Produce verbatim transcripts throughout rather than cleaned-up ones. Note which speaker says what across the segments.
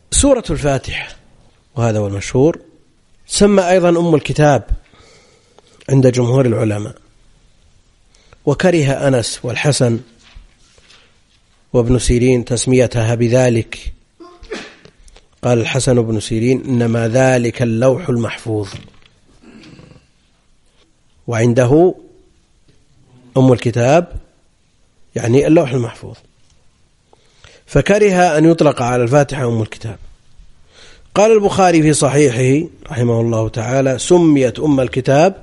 Speaker 1: سورة الفاتحة، وهذا هو المشهور، سمى أيضا أم الكتاب عند جمهور العلماء، وكره أنس والحسن وابن سيرين تسميتها بذلك. قال الحسن وابن سيرين إنما ذلك اللوح المحفوظ، وعنده أم الكتاب يعني اللوح المحفوظ، فكره أن يطلق على الفاتحة أم الكتاب. قال البخاري في صحيحه رحمه الله تعالى: سميت أم الكتاب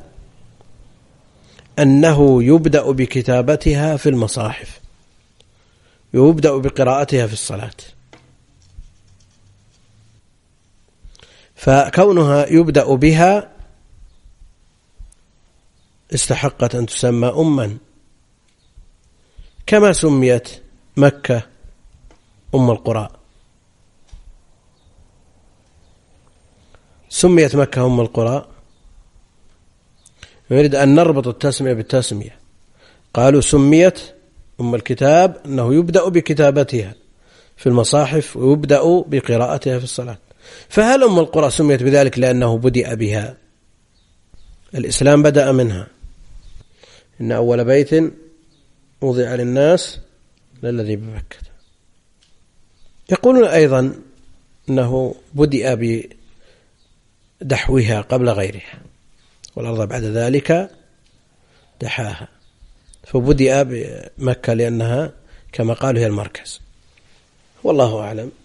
Speaker 1: أنه يبدأ بكتابتها في المصاحف، يبدأ بقراءتها في الصلاة، فكونها يبدأ بها استحقت أن تسمى أما، كما سميت مكة أم القرى. سميت مكة أم القرى، نريد أن نربط التسمية بالتسمية. قالوا سميت أم الكتاب أنه يبدأ بكتابتها في المصاحف ويبدأ بقراءتها في الصلاة. فهل أم القرى سميت بذلك لأنه بدأ بها؟ الإسلام بدأ منها، إن أول بيت وضع للناس للذي بمكة. يقولون أيضا أنه بدأ بدحوها قبل غيرها، والأرض بعد ذلك دحاها، فبدأ بمكة لأنها كما قالوا هي المركز. والله أعلم.